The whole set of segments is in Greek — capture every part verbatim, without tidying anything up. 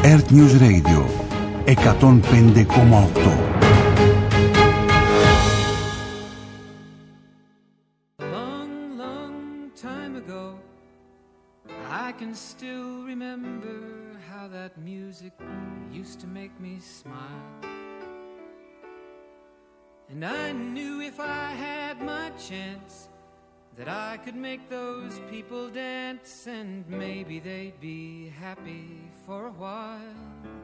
Earth News Radio εκατόν πέντε κόμμα οκτώ. I can still remember how that music used to make me smile. And I knew if I had my chance that I could make those people dance, and maybe they'd be happy for a while.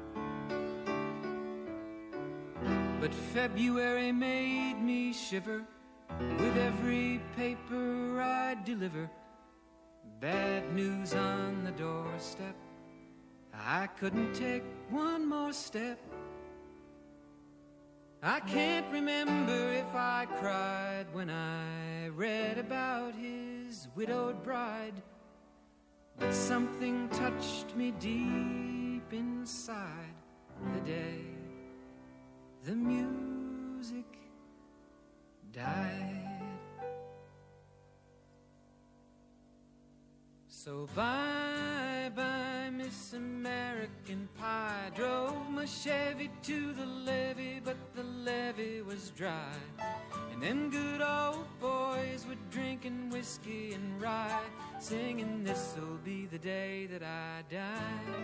But February made me shiver with every paper I'd deliver. Bad news on the doorstep. I couldn't take one more step. I can't remember if I cried when I read about his widowed bride, but something touched me deep inside the day the music died. So bye-bye, Miss American Pie. Drove my Chevy to the levee, but the levee was dry. And them good old boys were drinking whiskey and rye, singing, this'll be the day that I die.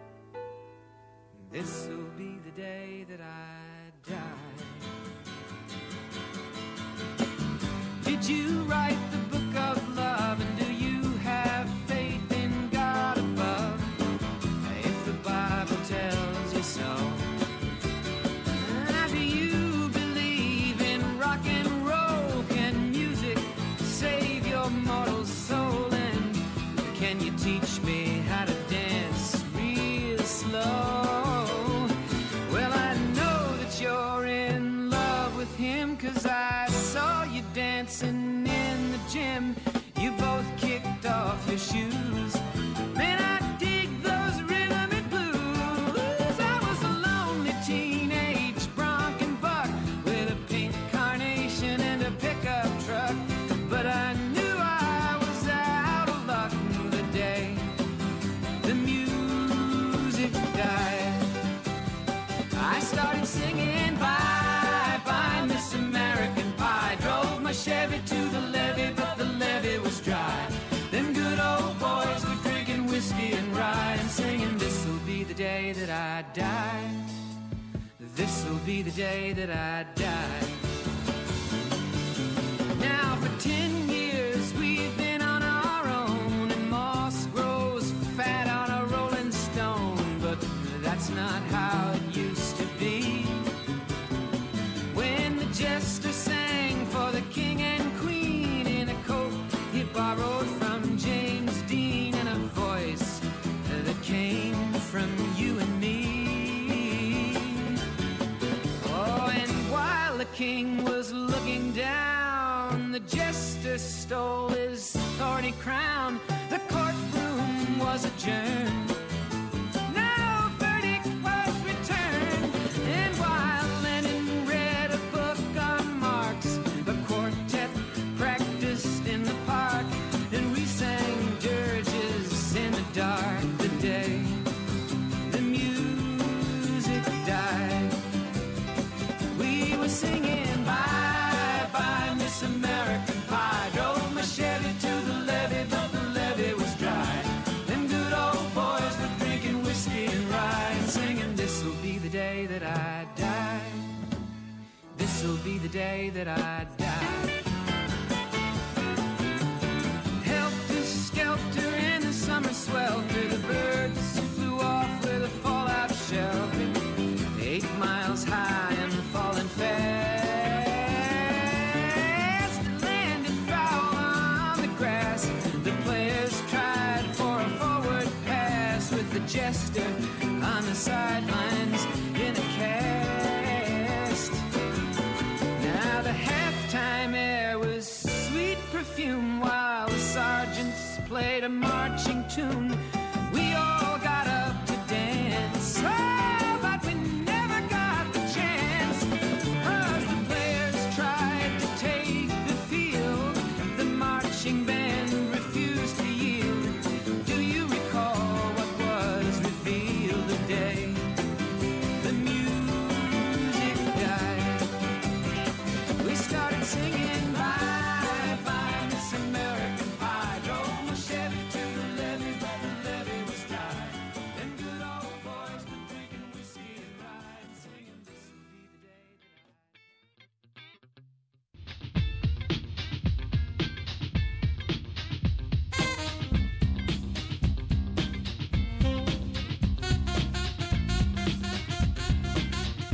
This'll be the day that I die. Did you write the book of love, and do you have faith in God above? If the Bible tells you so. Do you believe in rock and roll? Can music save your mortal soul? And can you teach me how to dance real slow? Well, I know that you're in love with him, 'cause I saw you dancing in the gym. You both kicked off your shoes. Man, I dig those rhythm and blues. I was a lonely teenage bronc and buck with a pink carnation and a pickup truck, but I knew I was out of luck the day the music died. I started singing bye bye Miss American Pie. Drove my Chevy to the levee, but the levee was dry. Them good old boys were drinking whiskey and rye and singing, this'll be the day that I die. This'll be the day that I die. Now for ten years we've been on our own, and moss grows fat on a rolling stone, but that's not how it used to be. When the jester sang for the king and queen in a coat he borrowed from James Dean, and a voice that came from you and me. Oh, and while the king was looking down, the jester stole his thorny crown. The courtroom was adjourned. No verdict was returned. And while Lenin read a book on Marx, the quartet practiced in the park, and we sang dirges in the dark the day the music died. We were singing bye bye Miss American Pie. Drove my Chevy to the levee, but the levee was dry. Them good old boys were drinking whiskey and rye and singing, this'll be the day that I die. This'll be the day that I die. Helter skelter in the summer swelter, the birds flew off with a fallout shelter. Eight miles high and falling fast, landed foul on the grass. The players tried for a forward pass, with the jester on the sidelines in a cast. Now the halftime air was sweet perfume, while the sergeants played a marching tune. We all got up to dance, oh, but we never got the chance, 'cause the players tried to take the field. The marching band refused to yield. Do you recall what was revealed today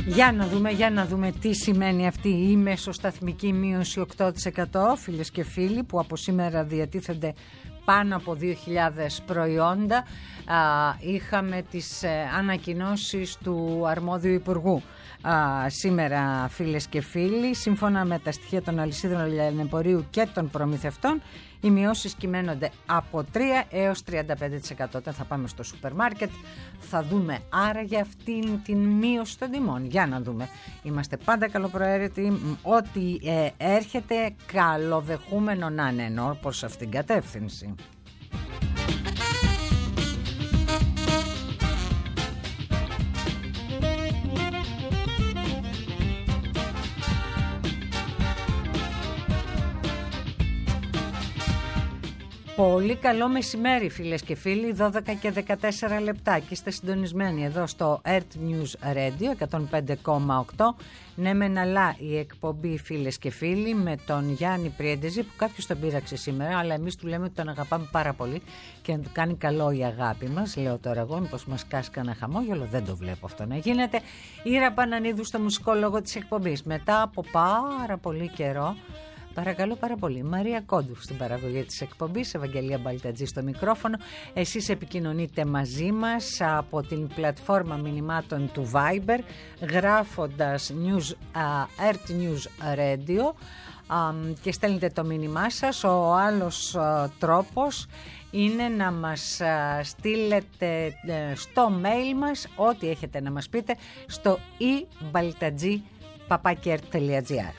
Για να δούμε, για να δούμε τι σημαίνει αυτή η μεσοσταθμική μείωση οκτώ τοις εκατό, φίλες και φίλοι, που από σήμερα διατίθενται πάνω από δύο χιλιάδες προϊόντα. Α, είχαμε τις ε, ανακοινώσεις του αρμόδιου υπουργού α, σήμερα, φίλες και φίλοι. Σύμφωνα με τα στοιχεία των αλυσίδων λιανεμπορίου και των προμηθευτών, οι μειώσεις κυμαίνονται από τρία έως τριάντα πέντε τοις εκατό. Όταν θα πάμε στο σούπερ μάρκετ θα δούμε άραγε αυτήν την μείωση των τιμών. Για να δούμε. Είμαστε πάντα καλοπροαίρετοι. Ό,τι ε, έρχεται καλοδεχούμενο να είναι, ενώ προς αυτήν την κατεύθυνση. Πολύ καλό μεσημέρι, φίλες και φίλοι, δώδεκα και δεκατέσσερα λεπτά και είστε συντονισμένοι εδώ στο Earth News Radio εκατόν πέντε κόμμα οκτώ. Ναι μεν αλλά η εκπομπή, φίλες και φίλοι, με τον Γιάννη Πριέντεζη, που κάποιος τον πείραξε σήμερα, αλλά εμείς του λέμε ότι τον αγαπάμε πάρα πολύ και να του κάνει καλό η αγάπη μας. Λέω τώρα εγώ, μήπως μας κάσει κανένα χαμόγελο, δεν το βλέπω αυτό να γίνεται. Ήρα Πανανίδου στο μουσικό λόγο της εκπομπής. Μετά από πάρα πολύ καιρό, παρακαλώ πάρα πολύ, Μαρία Κόντου στην παραγωγή της εκπομπής, Ευαγγελία Μπαλτατζή στο μικρόφωνο. Εσείς επικοινωνείτε μαζί μας από την πλατφόρμα μηνυμάτων του Viber, γράφοντας news, uh, Earth News Radio uh, και στέλνετε το μήνυμά σας. Ο άλλος uh, τρόπος είναι να μας uh, στείλετε uh, στο mail μας ό,τι έχετε να μας πείτε στο e baltadji παπάκι τελεία τζι άρ.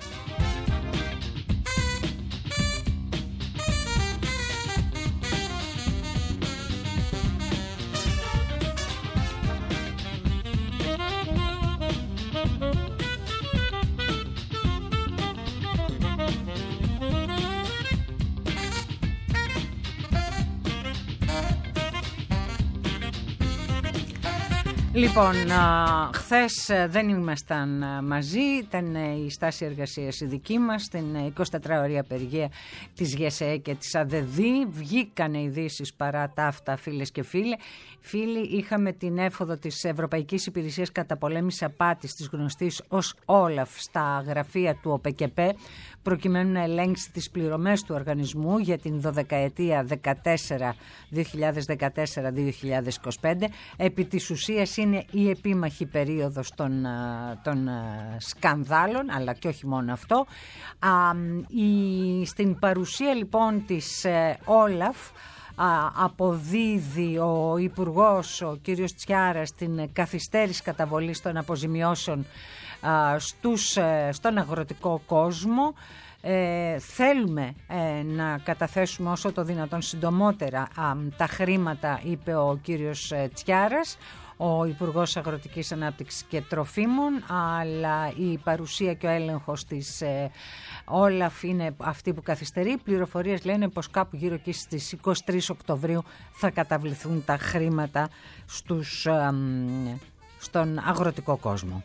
Λοιπόν, χθες δεν ήμασταν μαζί, ήταν η στάση εργασίας η δική μας, την εικοσιτετράωρη απεργία της ΓΕΣΕΕ και της ΑΔΕΔΗ. Βγήκανε ειδήσεις παρά τα αυτά, φίλες και φίλοι. Φίλοι, είχαμε την έφοδο της Ευρωπαϊκής Υπηρεσίας Καταπολέμησης Απάτης, της γνωστής ως Όλαφ, στα γραφεία του ΟΠΕΚΕΠΕ, προκειμένου να ελέγξει τις πληρωμές του οργανισμού για την δωδεκαετία δύο χιλιάδες δεκατέσσερα δύο χιλιάδες είκοσι πέντε. Επί της ουσίας είναι η επίμαχη περίοδος των, των σκανδάλων, αλλά και όχι μόνο αυτό. Α, η, στην παρουσία λοιπόν της ε, Όλαφ, αποδίδει ο Υπουργός, ο κύριος Τσιάρας, την καθυστέρηση καταβολής των αποζημιώσεων στους, στον αγροτικό κόσμο. Ε, θέλουμε ε, να καταθέσουμε όσο το δυνατόν συντομότερα α, τα χρήματα, είπε ο κύριος Τσιάρας, ο Υπουργός Αγροτικής Ανάπτυξης και Τροφίμων, αλλά η παρουσία και ο έλεγχος της ε, Όλαφ είναι αυτή που καθυστερεί. Οι πληροφορίες λένε πως κάπου γύρω εκεί στις είκοσι τρεις Οκτωβρίου θα καταβληθούν τα χρήματα στους, ε, στον αγροτικό κόσμο.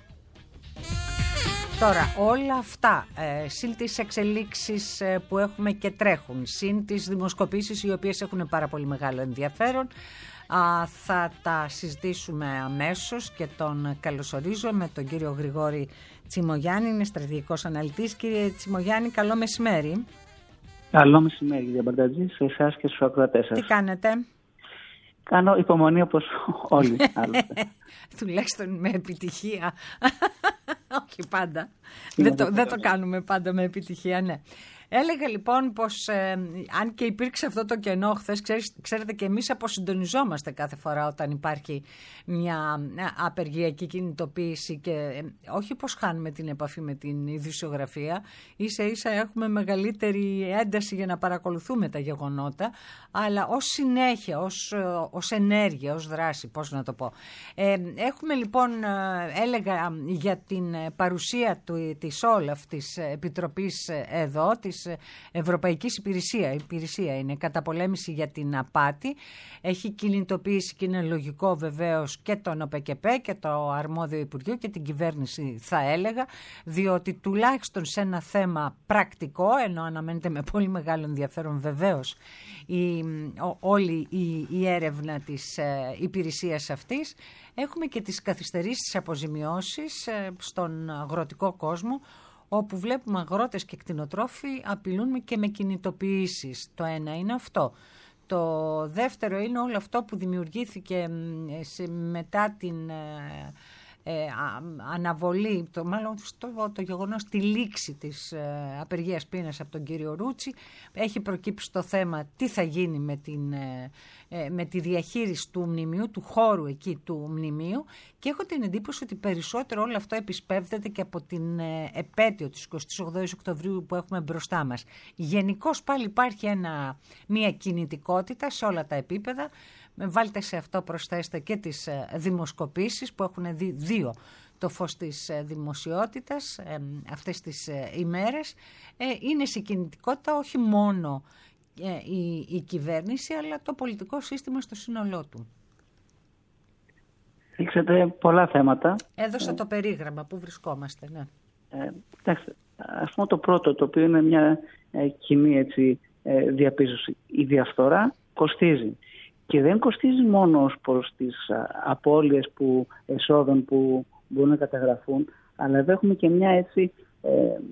Τώρα όλα αυτά, ε, συν τις εξελίξεις ε, που έχουμε και τρέχουν, συν τις δημοσκοπήσεις οι οποίες έχουν πάρα πολύ μεγάλο ενδιαφέρον, α, θα τα συζητήσουμε αμέσως και τον καλωσορίζω με τον κύριο Γρηγόρη Τσιμογιάννη, είναι στρατηγικός αναλυτής. Κύριε Τσιμογιάννη, καλό μεσημέρι. Καλό μεσημέρι, κύριε Μπαλτατζή, σε εσάς και στους ακροατές σας. Τι κάνετε? Κάνω υπομονή όπως όλοι. Τουλάχιστον με επιτυχία. Όχι πάντα. Δεν το, δεν το κάνουμε πάντα με επιτυχία, ναι. Έλεγα λοιπόν πως ε, αν και υπήρξε αυτό το κενό χθες, ξέρετε και εμείς αποσυντονιζόμαστε κάθε φορά όταν υπάρχει μια απεργιακή κινητοποίηση και ε, όχι πως χάνουμε την επαφή με την ειδησιογραφία, ίσα ίσα έχουμε μεγαλύτερη ένταση για να παρακολουθούμε τα γεγονότα, αλλά ως συνέχεια, ως, ως ενέργεια, ως δράση, πώς να το πω. Ε, έχουμε λοιπόν, έλεγα για την παρουσία του, της Όλαφ, της Επιτροπής εδώ, της της Ευρωπαϊκής Υπηρεσία, υπηρεσία είναι καταπολέμηση για την απάτη. Έχει κινητοποιήσει και είναι λογικό βεβαίως και τον ΟΠΕΚΕΠΕ και το αρμόδιο Υπουργείο και την κυβέρνηση θα έλεγα, διότι τουλάχιστον σε ένα θέμα πρακτικό, ενώ αναμένεται με πολύ μεγάλο ενδιαφέρον βεβαίως η, ο, όλη η, η έρευνα της ε, υπηρεσίας αυτής, έχουμε και τις καθυστερήσεις, τις αποζημιώσεις ε, στον αγροτικό κόσμο, όπου βλέπουμε αγρότες και κτηνοτρόφοι απειλούν και με κινητοποιήσεις. Το ένα είναι αυτό. Το δεύτερο είναι όλο αυτό που δημιουργήθηκε σε, μετά την ε, ε, α, αναβολή, το, μάλλον το, το γεγονός τη λήξη της ε, απεργίας πείνας από τον κύριο Ρούτσι. Έχει προκύψει το θέμα τι θα γίνει με, την, ε, ε, με τη διαχείριση του μνημείου, του χώρου εκεί του μνημείου, και έχω την εντύπωση ότι περισσότερο όλο αυτό επισπεύδεται και από την ε, επέτειο της εικοστής ογδόης Οκτωβρίου που έχουμε μπροστά μας. Γενικώς πάλι υπάρχει ένα, μια κινητικότητα σε όλα τα επίπεδα. Βάλτε σε αυτό προσθέστε και τις δημοσκοπήσεις που έχουν δει δύο το φως της δημοσιότητας ε, αυτές τις ε, ημέρες. Ε, είναι σε κινητικότητα όχι μόνο ε, η, η κυβέρνηση, αλλά το πολιτικό σύστημα στο σύνολό του. Ρίξατε πολλά θέματα. Έδωσα ε, το περίγραμμα που βρισκόμαστε. Ναι. Ε, κοιτάξτε, ας πούμε το πρώτο, το οποίο είναι μια ε, κοινή έτσι, ε, διαπίστωση. Η διαφθορά κοστίζει. Και δεν κοστίζει μόνο ως προς τις α, απώλειες που, εσόδων που μπορούν να καταγραφούν, αλλά εδώ έχουμε και μια έτσι ε,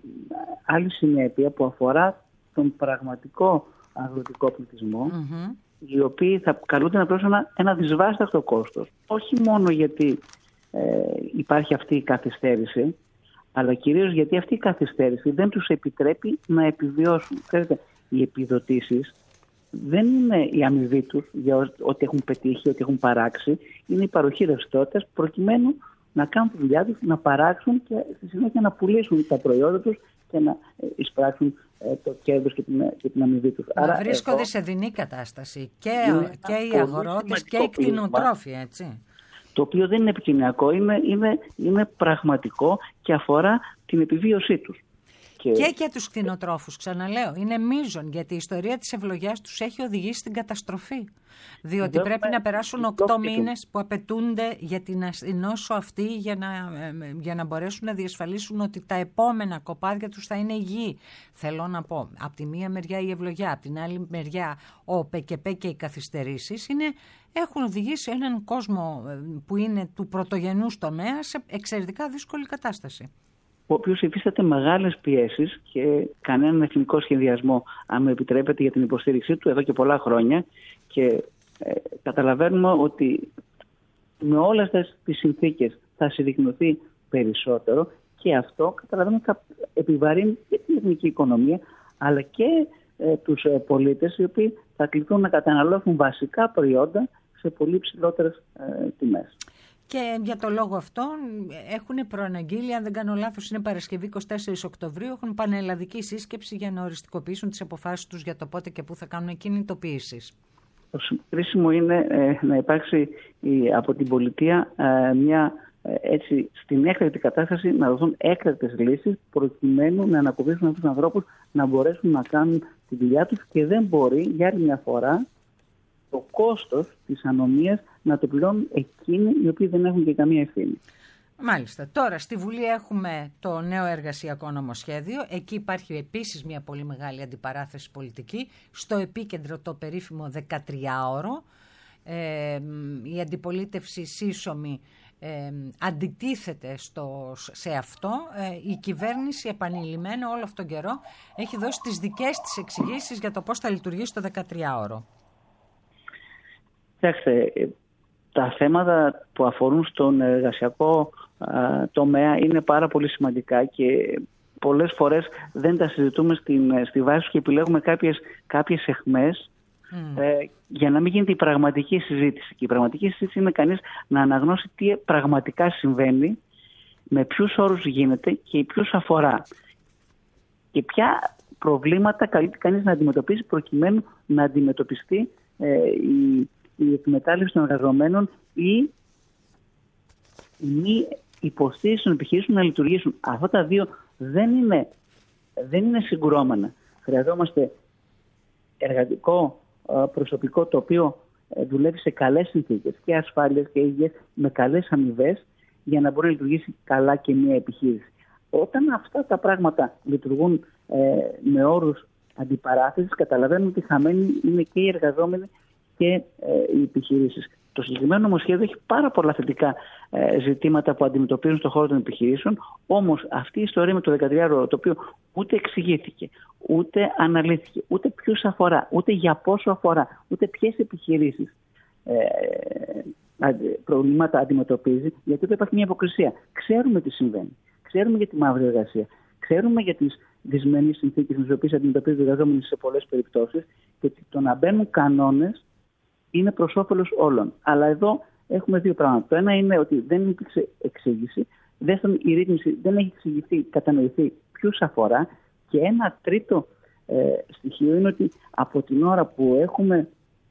άλλη συνέπεια που αφορά τον πραγματικό αγροτικό πληθυσμό, mm-hmm. οι οποίοι θα καλούνται να πληρώσουν ένα, ένα δυσβάσταχτο κόστος. Όχι μόνο γιατί ε, υπάρχει αυτή η καθυστέρηση, αλλά κυρίως γιατί αυτή η καθυστέρηση δεν τους επιτρέπει να επιβιώσουν. Ξέρετε, οι επιδοτήσεις δεν είναι η αμοιβή τους για ό,τι έχουν πετύχει, ό,τι έχουν παράξει. Είναι η παροχή ρευστότητας προκειμένου να κάνουν τη δουλειά τους, να παράξουν και στη συνέχεια να πουλήσουν τα προϊόντα τους και να εισπράξουν ε, το κέρδος και την, και την αμοιβή τους. Να Άρα, βρίσκονται εδώ, σε δεινή κατάσταση και, και οι αγρότες και οι κτηνοτρόφοι, έτσι. Το οποίο δεν είναι επικοινωνιακό, είναι, είναι, είναι πραγματικό και αφορά την επιβίωσή τους. Και... και για τους κτηνοτρόφους, ξαναλέω, είναι μείζον, γιατί η ιστορία της ευλογιάς τους έχει οδηγήσει στην καταστροφή. Διότι Δεύουμε πρέπει να περάσουν οκτώ μήνες που απαιτούνται για την νόσο αυτή για να, για να μπορέσουν να διασφαλίσουν ότι τα επόμενα κοπάδια τους θα είναι υγιή. Θέλω να πω, από τη μία μεριά η ευλογιά, από την άλλη μεριά ο ΠΚΠ και οι καθυστερήσεις είναι, έχουν οδηγήσει έναν κόσμο που είναι του πρωτογενούς τομέα σε εξαιρετικά δύσκολη κατάσταση, ο οποίος υφίσταται μεγάλες πιέσεις και κανέναν εθνικό σχεδιασμό, αν μου επιτρέπετε, για την υποστήριξή του εδώ και πολλά χρόνια. Και ε, καταλαβαίνουμε ότι με όλες τις συνθήκες θα συρρυκνωθεί περισσότερο και αυτό καταλαβαίνουμε θα επιβαρύνει και την εθνική οικονομία, αλλά και ε, τους ε, πολίτες, οι οποίοι θα κληθούν να καταναλώσουν βασικά προϊόντα σε πολύ ψηλότερες ε, τιμές. Και για το λόγο αυτό έχουν προαναγγείλει, αν δεν κάνω λάθος, είναι Παρασκευή εικοστή τέταρτη Οκτωβρίου, έχουν πανελλαδική σύσκεψη για να οριστικοποιήσουν τις αποφάσεις τους για το πότε και πού θα κάνουν κινητοποιήσεις. Χρήσιμο είναι ε, να υπάρξει η, από την πολιτεία ε, μια ε, έτσι στην έκτακτη κατάσταση να δοθούν έκτακτες λύσεις προκειμένου να ανακουφίσουν αυτούς τους ανθρώπους να μπορέσουν να κάνουν τη δουλειά τους και δεν μπορεί για άλλη μια φορά το κόστος της ανομίας να το πληρώνουν εκείνοι οι οποίοι δεν έχουν και καμία ευθύνη. Μάλιστα. Τώρα στη Βουλή έχουμε το νέο εργασιακό νομοσχέδιο. Εκεί υπάρχει επίσης μια πολύ μεγάλη αντιπαράθεση πολιτική. Στο επίκεντρο το περίφημο δεκατριάωρο. Ε, η αντιπολίτευση σύσσωμη ε, αντιτίθεται στο, σε αυτό. Ε, η κυβέρνηση επανειλημμένα όλο αυτόν τον καιρό έχει δώσει τις δικές της εξηγήσεις για το πώς θα λειτουργήσει το δεκατριάωρο. Κοιτάξτε, τα θέματα που αφορούν στον εργασιακό α, τομέα είναι πάρα πολύ σημαντικά και πολλές φορές δεν τα συζητούμε στην, στη βάση και επιλέγουμε κάποιες, κάποιες αιχμές mm. ε, για να μην γίνεται η πραγματική συζήτηση. Και η πραγματική συζήτηση είναι κανείς να αναγνώσει τι πραγματικά συμβαίνει, με ποιους όρους γίνεται και ποιους αφορά. Και ποια προβλήματα καλείται κανείς να αντιμετωπίσει προκειμένου να αντιμετωπιστεί ε, η η εκμετάλλευση των εργαζομένων ή η μη υποστήριξη των επιχειρήσεων να λειτουργήσουν. Αυτά τα δύο δεν είναι, δεν είναι συγκρουόμενα. Χρειαζόμαστε εργατικό προσωπικό το οποίο δουλεύει σε καλές συνθήκες και ασφάλειες και υγείας, με καλές αμοιβές, για να μπορεί να λειτουργήσει καλά και μια επιχείρηση. Όταν αυτά τα πράγματα λειτουργούν ε, με όρους αντιπαράθεσης, καταλαβαίνουμε ότι χαμένοι είναι και οι εργαζόμενοι και ε, οι επιχειρήσεις. Το συγκεκριμένο νομοσχέδιο έχει πάρα πολλά θετικά ε, ζητήματα που αντιμετωπίζουν στον χώρο των επιχειρήσεων, όμως αυτή η ιστορία με το δεκατριάωρο, το οποίο ούτε εξηγήθηκε, ούτε αναλύθηκε, ούτε ποιους αφορά, ούτε για πόσο αφορά, ούτε ποιες επιχειρήσεις ε, προβλήματα αντιμετωπίζει, γιατί εδώ υπάρχει μια υποκρισία. Ξέρουμε τι συμβαίνει. Ξέρουμε για τη μαύρη εργασία. Ξέρουμε για τις δυσμενείς συνθήκες με τις οποίες αντιμετωπίζουν οι εργαζόμενοι σε πολλές περιπτώσεις και ότι το να μπαίνουν κανόνες είναι προς όφελος όλων. Αλλά εδώ έχουμε δύο πράγματα. Το ένα είναι ότι δεν υπήρξε εξήγηση. Δεύτερον, η ρύθμιση δεν έχει εξηγηθεί, κατανοηθεί ποιους αφορά. Και ένα τρίτο ε, στοιχείο είναι ότι από την ώρα που έχουμε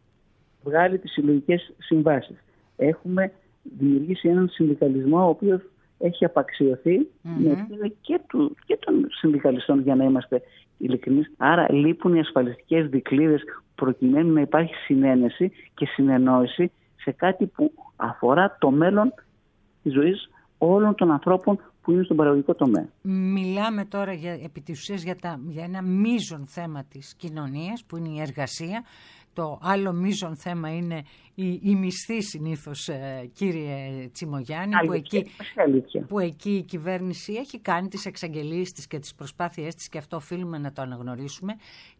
βγάλει τις συλλογικές συμβάσεις, έχουμε δημιουργήσει έναν συνδικαλισμό ο οποίος έχει απαξιωθεί mm-hmm. με ευθύνη και, του, και των συνδικαλιστών, για να είμαστε ειλικρινείς. Άρα λείπουν οι ασφαλιστικές δικλείδες προκειμένου να υπάρχει συνένεση και συνεννόηση σε κάτι που αφορά το μέλλον της ζωής όλων των ανθρώπων που είναι στον παραγωγικό τομέα. Μιλάμε τώρα για, επί της ουσίας για, τα, για ένα μείζον θέμα της κοινωνίας που είναι η εργασία. Το άλλο μείζον θέμα είναι η, η μισθή συνήθως, ε, κύριε Τσιμογιάννη, που εκεί, που εκεί η κυβέρνηση έχει κάνει τις εξαγγελίες της και τις προσπάθειές της και αυτό οφείλουμε να το αναγνωρίσουμε.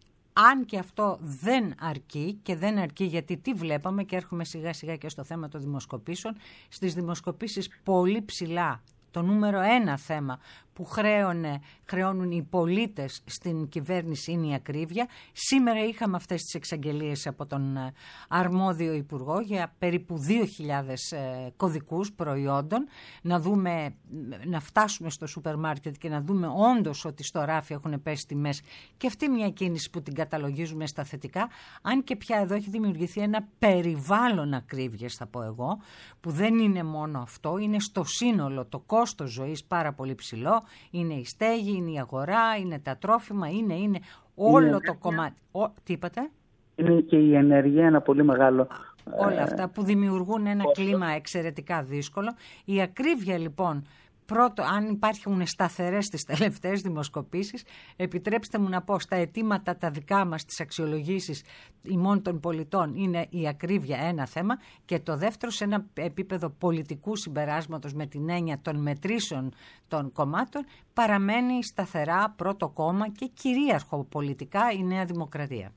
Αν και αυτό δεν αρκεί και δεν αρκεί γιατί τι βλέπαμε και έρχομαι σιγά σιγά και στο θέμα των δημοσκοπήσεων, στις δημοσκοπήσεις πολύ ψηλά το νούμερο ένα θέμα που χρέωνε, χρεώνουν οι πολίτες στην κυβέρνηση είναι η ακρίβεια. Σήμερα είχαμε αυτές τις εξαγγελίες από τον αρμόδιο υπουργό για περίπου δύο χιλιάδες ε, κωδικούς προϊόντων. Να δούμε, να φτάσουμε στο σούπερ μάρκετ και να δούμε όντως ότι στο ράφι έχουν πέσει τιμές. Και αυτή μια κίνηση που την καταλογίζουμε στα θετικά. Αν και πια εδώ έχει δημιουργηθεί ένα περιβάλλον ακρίβειας, θα πω εγώ, που δεν είναι μόνο αυτό, είναι στο σύνολο το κόστος ζωής πάρα πολύ ψηλό. Είναι η στέγη, είναι η αγορά, είναι τα τρόφιμα, είναι, είναι όλο είναι το κομμάτι. Ο, τι είπατε? Είναι και η ενέργεια ένα πολύ μεγάλο. Όλα αυτά που δημιουργούν ένα κόστος. Κλίμα εξαιρετικά δύσκολο. Η ακρίβεια λοιπόν, πρώτο, αν υπάρχουν σταθερές στις τελευταίες δημοσκοπήσεις, επιτρέψτε μου να πω στα αιτήματα τα δικά μας, τις αξιολογήσεις ημών των πολιτών, είναι η ακρίβεια ένα θέμα και το δεύτερο σε ένα επίπεδο πολιτικού συμπεράσματος με την έννοια των μετρήσεων των κομμάτων παραμένει σταθερά πρώτο κόμμα και κυρίαρχο πολιτικά η Νέα Δημοκρατία.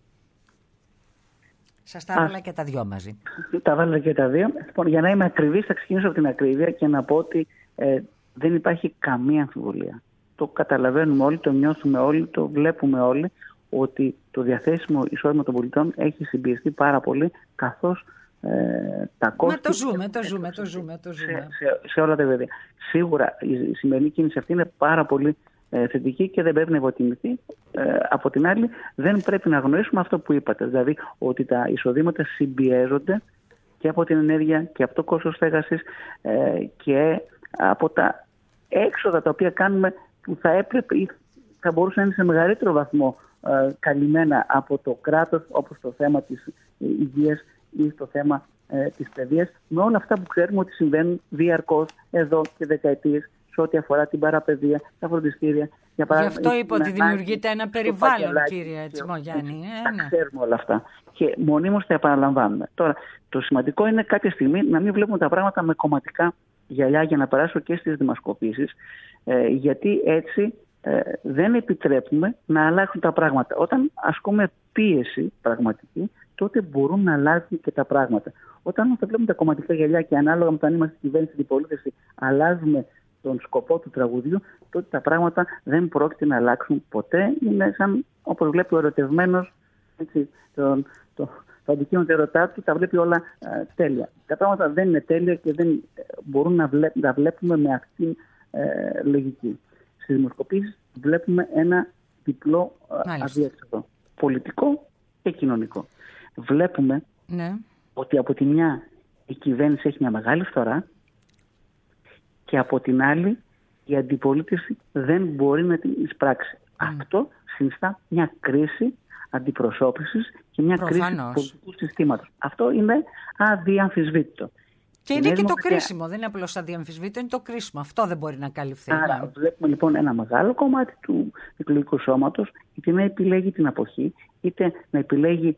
Σας τα έβαλα και τα δυο μαζί. Τα βάλα και τα δύο. Λοιπόν, για να είμαι ακριβής θα ξεκινήσω από την ακρίβεια και να πω ότι ε, δεν υπάρχει καμία αμφιβολία. Το καταλαβαίνουμε όλοι, το νιώθουμε όλοι, το βλέπουμε όλοι ότι το διαθέσιμο εισόδημα των πολιτών έχει συμπιεστεί πάρα πολύ, καθώς ε, τα κόστη... Μα το ζούμε, το ζούμε, το ζούμε, το ζούμε. Σε, σε, σε όλα τα παιδιά. Σίγουρα η σημερινή κίνηση αυτή είναι πάρα πολύ ε, θετική και δεν πρέπει να υποτιμηθεί. Ε, από την άλλη δεν πρέπει να αγνοήσουμε αυτό που είπατε, δηλαδή ότι τα εισοδήματα συμπιέζονται και από την ενέργεια και από το κόστος στέγασης ε, και από τα έξοδα τα οποία κάνουμε που θα έπρεπε ή θα μπορούσαν να είναι σε μεγαλύτερο βαθμό ε, καλυμμένα από το κράτος, όπως το θέμα της υγείας ή το θέμα ε, της παιδείας, με όλα αυτά που ξέρουμε ότι συμβαίνουν διαρκώς εδώ και δεκαετίες σε ό,τι αφορά την παραπαιδεία, τα φροντιστήρια. Για παράδειγμα, γι' αυτό είπα ότι δημιουργείται ένα περιβάλλον, κύριε Τσιμογιάννη. Τα ε, ναι. ξέρουμε όλα αυτά και μονίμως τα επαναλαμβάνουμε. Τώρα, το σημαντικό είναι κάποια στιγμή να μην βλέπουμε τα πράγματα με κομματικά γυαλιά, για να περάσω και στις δημοσκοπήσεις, ε, γιατί έτσι ε, δεν επιτρέπουμε να αλλάξουν τα πράγματα. Όταν ασκούμε πίεση πραγματική, τότε μπορούν να αλλάξουν και τα πράγματα. Όταν θα βλέπουμε τα κομματικά γυαλιά και ανάλογα με το αν είμαστε στην κυβέρνηση, την πολίτευση, αλλάζουμε τον σκοπό του τραγουδιού, τότε τα πράγματα δεν πρόκειται να αλλάξουν ποτέ. Είναι σαν, όπως βλέπει ο ερωτευμένος, έτσι, τον, το, το αντικείμενο του ερωτά του, τα βλέπει όλα α, τέλεια. Τα πράγματα δεν είναι τέλεια και δεν μπορούν να βλέ, τα βλέπουμε με αυτήν ε, λογική. Στις δημοσκοπήσεις βλέπουμε ένα διπλό αδιέξοδο, πολιτικό και κοινωνικό. Βλέπουμε ναι. ότι από τη μια η κυβέρνηση έχει μια μεγάλη φθορά και από την άλλη η αντιπολίτευση δεν μπορεί να την εισπράξει. Mm. Αυτό συνιστά μια κρίση αντιπροσώπησης και μια Προφανώς. κρίση του πολιτικού συστήματος. Αυτό είναι αδιαμφισβήτητο. Και είναι και το κρίσιμο, δεν είναι απλώς αδιαμφισβήτητο, είναι το κρίσιμο. Αυτό δεν μπορεί να καλυφθεί. Άρα Ναι. βλέπουμε λοιπόν ένα μεγάλο κομμάτι του εκλογικού σώματος είτε να επιλέγει την αποχή, είτε να επιλέγει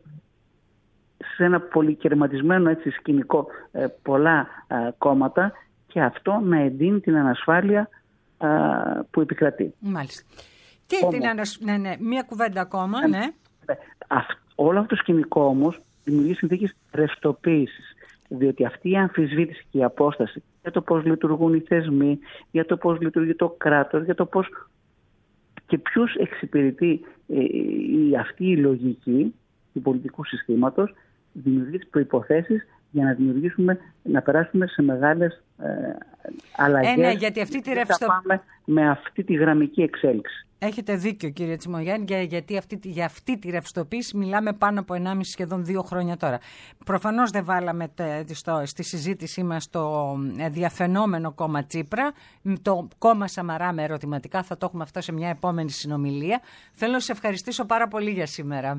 σε ένα πολυκερματισμένο έτσι, σκηνικό ε, πολλά ε, κόμματα και αυτό να εντείνει την ανασφάλεια ε, που επικρατεί. Μάλιστα. Τι Όμως, την ανασ... ναι, ναι, μία κουβέντα ακόμα, ναι. αυ, όλο αυτό το σκηνικό όμως δημιουργεί συνθήκες ρευστοποίησης. Διότι αυτή η αμφισβήτηση και η απόσταση για το πώς λειτουργούν οι θεσμοί, για το πώς λειτουργεί το κράτος, για το πώς και ποιους εξυπηρετεί ε, η, αυτή η λογική του πολιτικού συστήματος, δημιουργεί τις προϋποθέσεις για να δημιουργήσουμε, να περάσουμε σε μεγάλες ε, αλλαγές. Ε, ναι, γιατί αυτή τη ρευστο... θα πάμε με αυτή τη γραμμική εξέλιξη. Έχετε δίκιο, κύριε Τσιμογιάννη, για, γιατί αυτή, για αυτή τη ρευστοποίηση μιλάμε πάνω από ενάμιση σχεδόν δύο χρόνια τώρα. Προφανώς δεν βάλαμε τε, στο, στη συζήτησή μας το διαφαινόμενο κόμμα Τσίπρα, το κόμμα Σαμαρά με ερωτηματικά, θα το έχουμε αυτό σε μια επόμενη συνομιλία. Θέλω να σας ευχαριστήσω πάρα πολύ για σήμερα.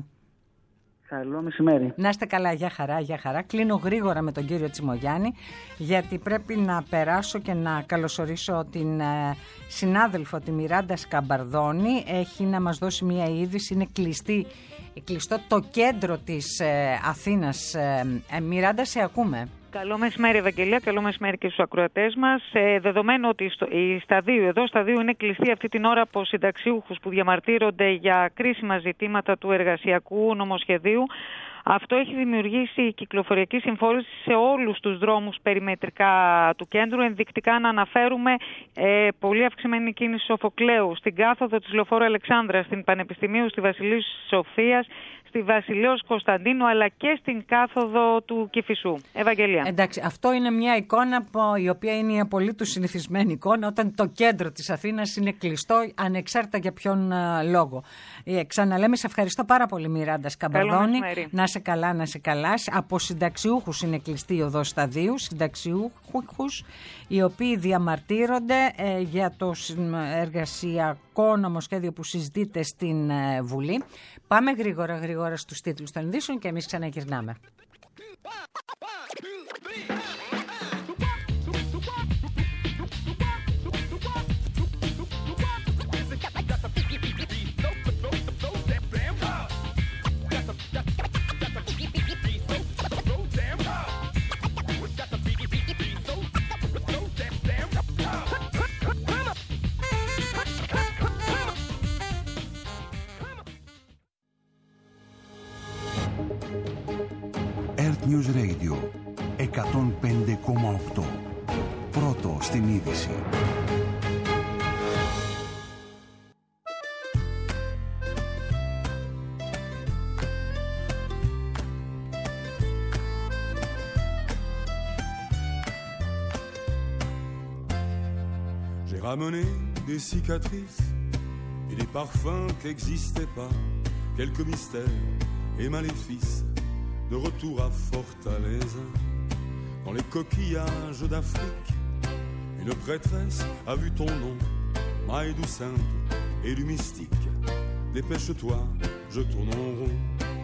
Καλό μεσημέρι. Να είστε καλά, για χαρά, για χαρά. Κλείνω γρήγορα με τον κύριο Τσιμογιάννη, γιατί πρέπει να περάσω και να καλωσορίσω την ε, συνάδελφο, τη Μιράντα Σκαμπαρδόνη. Έχει να μας δώσει μια είδηση, είναι κλειστή, κλειστό το κέντρο της ε, Αθήνας. Ε, ε, Μιράντα, σε ακούμε. Καλό μεσημέρι, Ευαγγελία. Καλό μεσημέρι και στους ακροατές μας. Ε, δεδομένου ότι στο, η σταδίου, εδώ σταδίου είναι κλειστή αυτή την ώρα από συνταξιούχους που διαμαρτύρονται για κρίσιμα ζητήματα του εργασιακού νομοσχεδίου, αυτό έχει δημιουργήσει κυκλοφοριακή συμφόρηση σε όλους τους δρόμους περιμετρικά του κέντρου. Ενδεικτικά να αναφέρουμε ε, πολύ αυξημένη κίνηση Σοφοκλέου, στην κάθοδο της Λεωφόρου Αλεξάνδρας, στην Πανεπιστημίου, στη Βασιλείου Σοφίας, στη Βασιλέως Κωνσταντίνου, αλλά και στην κάθοδο του Κηφισού. Ευαγγελία. Εντάξει, αυτό είναι μια εικόνα που, η οποία είναι η απολύτως συνηθισμένη εικόνα, όταν το κέντρο της Αθήνας είναι κλειστό, ανεξάρτητα για ποιον uh, λόγο. Ε, ξαναλέμε, σε ευχαριστώ πάρα πολύ, Μιράντα Σκαμπαρδόνη. Να είσαι καλά, να είσαι καλά. Από συνταξιούχους είναι κλειστή η οδός σταδίου, συνταξιούχους οι οποίοι διαμαρτύρονται ε, για το εργασιακό νομοσχέδιο που συζητείται στην ε, Βουλή. Πάμε γρήγορα γρήγορα στους τίτλους των ειδήσεων και εμείς ξαναγυρνάμε. News Radio εκατόν πέντε κόμμα οκτώ. Πρώτο στην είδηση. J'ai ramené des cicatrices et des parfums qui n'existaient pas, quelques mystères et maléfices. De retour à Fortaleza, dans les coquillages d'Afrique, une prêtresse a vu ton nom, maille du simple et du mystique. Dépêche-toi, je tourne en rond.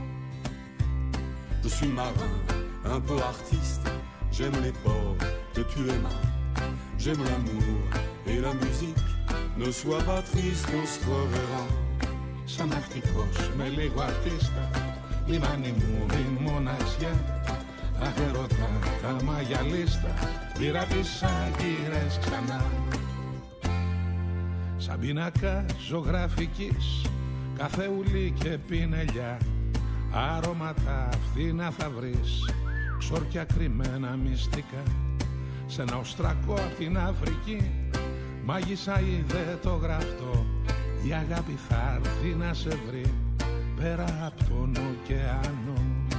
Je suis marin, un peu artiste, j'aime les ports que tu aimes. J'aime l'amour et la musique, ne sois pas triste, on se reverra. Σαν ναυτικός με λίγο αρτίστα, λιμάνι μου η μοναξιά, αχαιρωτά τα μαγιαλίστα, πήρα τις άγκυρες ξανά. Σαν πίνακα ζωγραφικής, καφεούλι και πινελιά, άρωματα φθηνά θα βρεις, ξόρκια κρυμμένα μυστικά. Σ' ένα οστρακό απ' την Αφρική, μάγισσα είδε το γραφτό, η αγάπη θα έρθει να σε βρει πέρα από τον ωκεανό.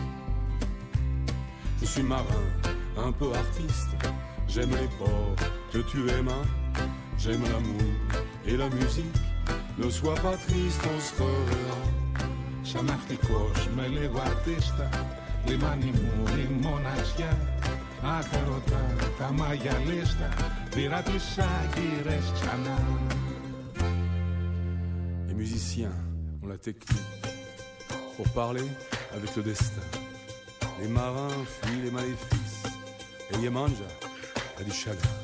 Je suis marin, un peu artiste, j'aime les ports que tu aimes, j'aime l'amour et la musique, ne sois pas triste, on se reverra. Σαν ναυτικός με λίγο αρτίστα, λιμάνι μου η μοναξιά, αχαιρωτά τα μαγιαλίστα, πήρα τις άγκυρες ξανά. Les musiciens ont la technique pour parler avec le destin. Les marins fuient les maléfices, et Yemanja a du chagrin.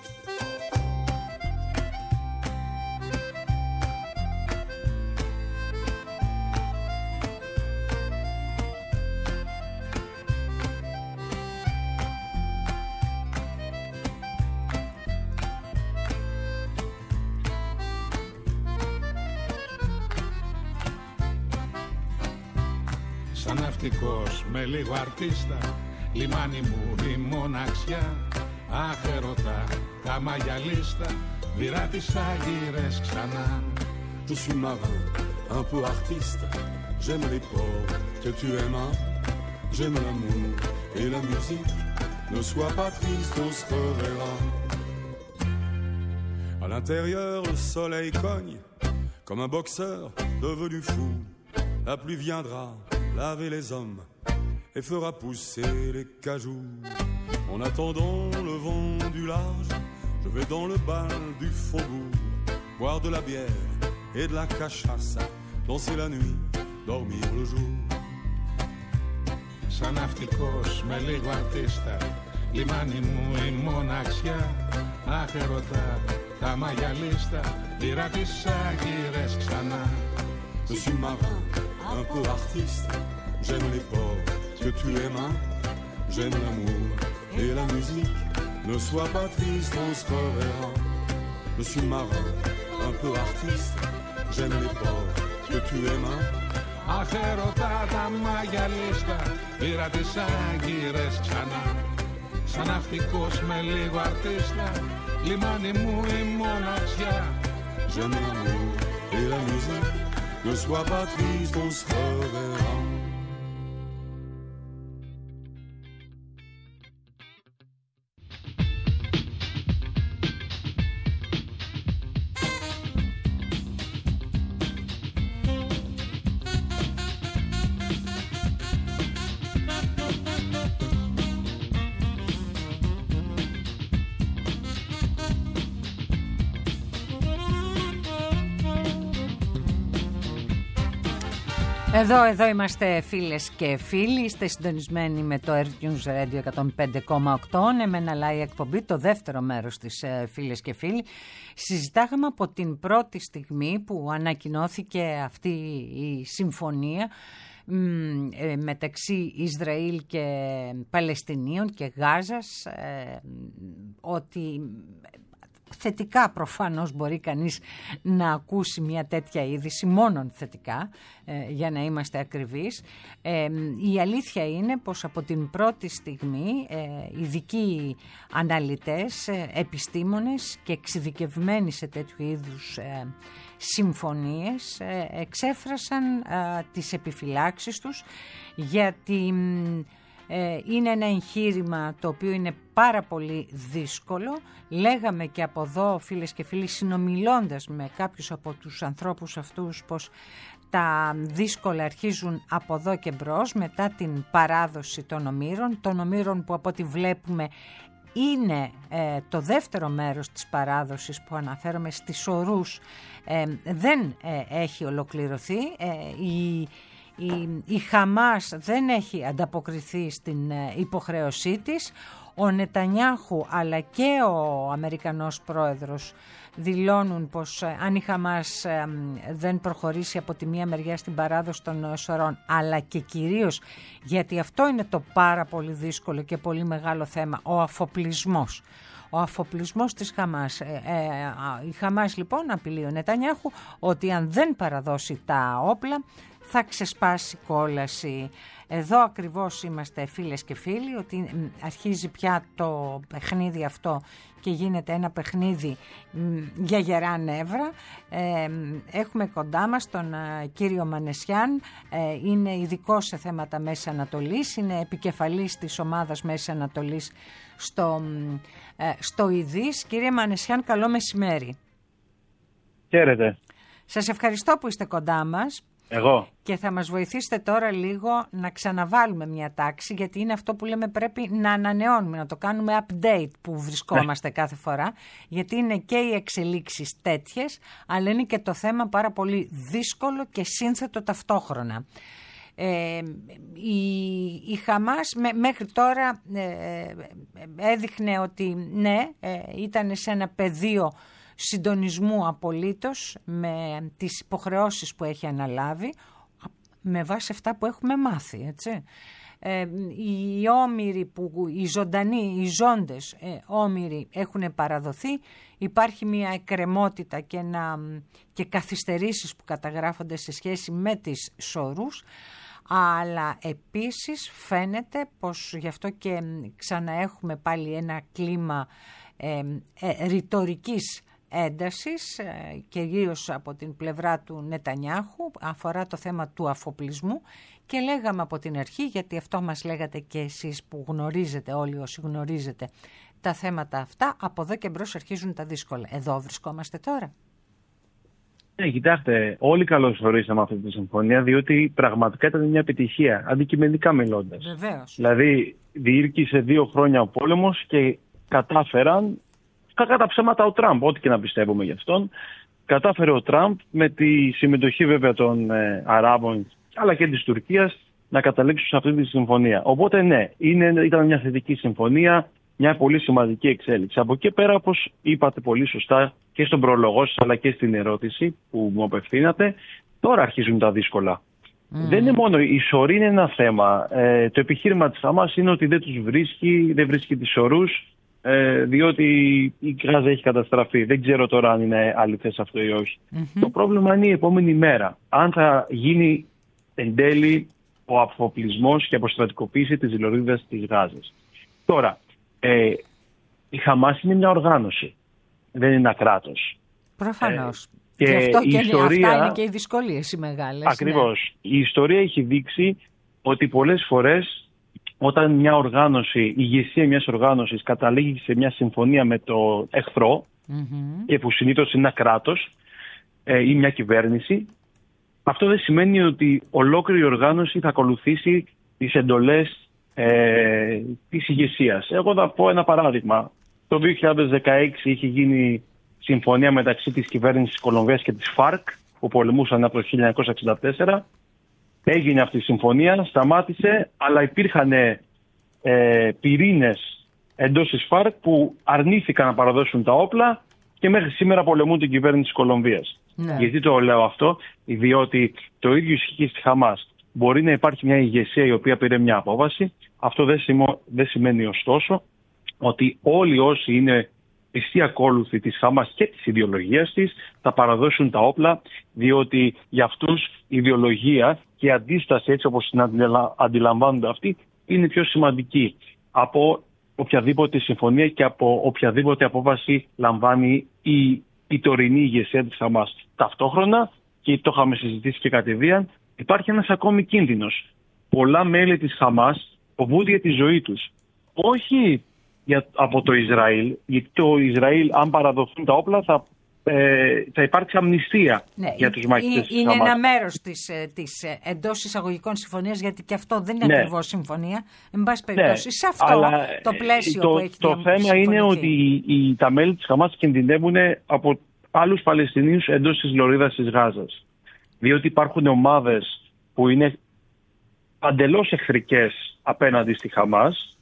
Σαν ναυτικός με λίγο αρτίστα, λιμάνι μου η μοναξιά. Αχ ερωτά, τα μαγιαλίστα, βυρά τις Άγκυρες ξανά. Je suis marin, un peu artiste. J'aime les ports que tu aimes. J'aime l'amour et la musique. Ne sois pas triste, on se reverra. À l'intérieur, le soleil cogne comme un boxeur devenu fou. La pluie viendra laver les hommes et fera pousser les cajous. En attendant le vent du large, je vais dans le bal du faubourg, boire de la bière et de la cachaça, danser la nuit, dormir le jour. Σαν ναυτικός με λίγο αρτίστα, λιμάνι μου η μοναξιά. Αχ ερωτά, τα μαγιαλίστα, πήρα τις Άγκυρες ξανά. Je suis marin, un peu artiste. J'aime les ports que tu aimes. J'aime l'amour et la musique. Ne sois pas triste, on se reverra. Je suis marin, un peu artiste. J'aime les ports que tu aimes. Αχ ερωτά, τα μαγιαλίστα, πήρα τις Άγκυρες ξανά. Σαν ναυτικός με λίγο αρτίστα, λιμάνι μου η μοναξιά. J'aime l'amour et la musique. Ne sois pas triste, on se reverra. Εδώ, εδώ είμαστε φίλες και φίλοι, είστε συντονισμένοι με το Earth News Radio εκατόν πέντε κόμμα οκτώ, ναι με ένα live εκπομπή, το δεύτερο μέρος της φίλες και φίλοι. Συζητάγαμε από την πρώτη στιγμή που ανακοινώθηκε αυτή η συμφωνία μεταξύ Ισραήλ και Παλαιστινίων και Γάζας, ότι θετικά προφανώς μπορεί κανείς να ακούσει μια τέτοια είδηση, μόνον θετικά, ε, για να είμαστε ακριβείς. Ε, η αλήθεια είναι πως από την πρώτη στιγμή ε, ειδικοί αναλυτές, ε, επιστήμονες και εξειδικευμένοι σε τέτοιου είδους ε, συμφωνίες ε, εξέφρασαν ε, τις επιφυλάξεις τους, γιατί Ε, είναι ένα εγχείρημα το οποίο είναι πάρα πολύ δύσκολο. Λέγαμε και από εδώ, φίλες και φίλοι, συνομιλώντας με κάποιους από τους ανθρώπους αυτούς, πως τα δύσκολα αρχίζουν από εδώ και μπρος, μετά την παράδοση των ομήρων, των ομήρων που από ό,τι βλέπουμε είναι ε, το δεύτερο μέρος της παράδοσης που αναφέρομαι στις ορούς, ε, δεν ε, έχει ολοκληρωθεί. Ε, η Η, η Χαμάς δεν έχει ανταποκριθεί στην υποχρέωσή της. Ο Νετανιάχου αλλά και ο Αμερικανός πρόεδρος δηλώνουν πως αν η Χαμάς δεν προχωρήσει από τη μία μεριά στην παράδοση των σωρών, αλλά και κυρίως, γιατί αυτό είναι το πάρα πολύ δύσκολο και πολύ μεγάλο θέμα, ο αφοπλισμός. Ο αφοπλισμός της Χαμάς. Ε, ε, η Χαμάς λοιπόν απειλεί ο Νετανιάχου ότι αν δεν παραδώσει τα όπλα θα ξεσπάσει κόλαση. Εδώ ακριβώς είμαστε φίλες και φίλοι, ότι αρχίζει πια το παιχνίδι αυτό και γίνεται ένα παιχνίδι για γερά νεύρα. Ε, έχουμε κοντά μας τον ε, κύριο Μανεσιάν, ε, είναι ειδικός σε θέματα Μέσης Ανατολής, είναι επικεφαλής της ομάδας Μέσης Ανατολής στο, ε, στο ΙΔΙΣ. Κύριε Μανεσιάν, καλό μεσημέρι. Χαίρετε. Σας ευχαριστώ που είστε κοντά μας. Εγώ. Και θα μας βοηθήσετε τώρα λίγο να ξαναβάλουμε μια τάξη, γιατί είναι αυτό που λέμε πρέπει να ανανεώνουμε, να το κάνουμε update που βρισκόμαστε κάθε φορά, γιατί είναι και οι εξελίξεις τέτοιες, αλλά είναι και το θέμα πάρα πολύ δύσκολο και σύνθετο ταυτόχρονα. Ε, η, η Χαμάς με, μέχρι τώρα ε, έδειχνε ότι ναι, ε, ήταν σε ένα πεδίο συντονισμού απολύτως με τις υποχρεώσεις που έχει αναλάβει, με βάση αυτά που έχουμε μάθει, έτσι. Ε, οι όμηροι, που, οι ζωντανοί, οι ζώντες ε, όμηροι έχουν παραδοθεί, υπάρχει μια εκκρεμότητα και, ένα, και καθυστερήσεις που καταγράφονται σε σχέση με τις σωρούς, αλλά επίσης φαίνεται πως γι' αυτό και ξαναέχουμε πάλι ένα κλίμα ε, ε, ρητορικής έντασης, ε, κυρίως από την πλευρά του Νετανιάχου, αφορά το θέμα του αφοπλισμού, και λέγαμε από την αρχή, γιατί αυτό μας λέγατε και εσείς που γνωρίζετε, όλοι όσοι γνωρίζετε τα θέματα αυτά, από εδώ και μπρος αρχίζουν τα δύσκολα. Εδώ βρισκόμαστε τώρα. Ναι, κοιτάξτε, όλοι καλωσορίσαμε αυτή τη συμφωνία, διότι πραγματικά ήταν μια επιτυχία, αντικειμενικά μιλώντας. Βεβαίως. Δηλαδή, διήρκησε δύο χρόνια ο πόλεμος και κατάφεραν, κακά τα ψέματα ο Τραμπ, ό,τι και να πιστεύουμε γι' αυτόν, κατάφερε ο Τραμπ με τη συμμετοχή βέβαια των ε, Αράβων αλλά και της Τουρκίας να καταλήξουν σε αυτή τη συμφωνία. Οπότε ναι, είναι, ήταν μια θετική συμφωνία, μια πολύ σημαντική εξέλιξη. Από εκεί πέρα, όπως είπατε πολύ σωστά και στον πρόλογο σας αλλά και στην ερώτηση που μου απευθύνατε, τώρα αρχίζουν τα δύσκολα. Mm. Δεν είναι μόνο, η σωρή είναι ένα θέμα. Ε, το επιχείρημα της Χαμάς είναι ότι δεν τους βρίσκει, δεν βρίσκει τις σωρούς, ε, διότι η Γάζα έχει καταστραφεί. Δεν ξέρω τώρα αν είναι αληθές αυτό ή όχι. Mm-hmm. Το πρόβλημα είναι η επόμενη μέρα. Αν θα γίνει εν τέλει ο αφοπλισμός και η αποστρατικοποίηση της λωρίδας της Γάζας. Τώρα, ε, η Χαμάς είναι μια οργάνωση. Δεν είναι ένα κράτος. Προφανώς. Ε, και, και αυτό και ιστορία, αυτά είναι και οι δυσκολίες οι μεγάλες. Ακριβώς. Ναι. Η ιστορία έχει δείξει ότι πολλές φορές όταν μια οργάνωση, η ηγεσία μιας οργάνωσης καταλήγει σε μια συμφωνία με το εχθρό, mm-hmm. και που συνήθως είναι ένα κράτος ε, ή μια κυβέρνηση, αυτό δεν σημαίνει ότι ολόκληρη η οργάνωση θα ακολουθήσει τις εντολές ε, της ηγεσίας. Εγώ θα πω ένα παράδειγμα. Το δύο χιλιάδες δεκαέξι είχε γίνει συμφωνία μεταξύ της κυβέρνησης της Κολομβίας και της ΦΑΡΚ, που πολεμούσαν από το χίλια εννιακόσια εξήντα τέσσερα. Έγινε αυτή η συμφωνία, σταμάτησε, αλλά υπήρχαν ε, πυρήνες εντός της ΦΑΡΚ που αρνήθηκαν να παραδώσουν τα όπλα και μέχρι σήμερα πολεμούν την κυβέρνηση της Κολομβίας. Ναι. Γιατί το λέω αυτό? Διότι το ίδιο ισχύει και στη Χαμάς. Μπορεί να υπάρχει μια ηγεσία η οποία πήρε μια απόφαση. Αυτό δεν, σημω, δεν σημαίνει ωστόσο ότι όλοι όσοι είναι πιστοί ακόλουθοι της Χαμάς και της ιδεολογίας της θα παραδώσουν τα όπλα, διότι για αυτούς η ιδεολογία και η αντίσταση, έτσι όπως την αντιλαμβάνονται αυτοί, είναι πιο σημαντική από οποιαδήποτε συμφωνία και από οποιαδήποτε απόφαση λαμβάνει η, η τωρινή ηγεσία της Χαμάς. Ταυτόχρονα, και το είχαμε συζητήσει και κατηδίαν, υπάρχει ένας ακόμη κίνδυνος. Πολλά μέλη της Χαμάς φοβούνται για τη ζωή τους. Όχι για, από το Ισραήλ, γιατί το Ισραήλ, αν παραδοθούν τα όπλα, θα, ε, θα υπάρξει αμνηστία, ναι, για τους μαχητές της είναι Χαμάς. ένα μέρος της, της εντός εισαγωγικών συμφωνίας, γιατί και αυτό δεν είναι, ναι, ακριβώς συμφωνία. Εν πάση περιπτώσει, ναι, σε αυτό αλλά το πλαίσιο το, που έχει το θέμα είναι ότι οι, οι, τα μέλη της Χαμάς κινδυνεύουν από άλλους Παλαιστινίους εντός της λωρίδας της Γάζας. Διότι υπάρχουν ομάδες που είναι παντελώς εχθρικές απέναντι στη Χαμάς,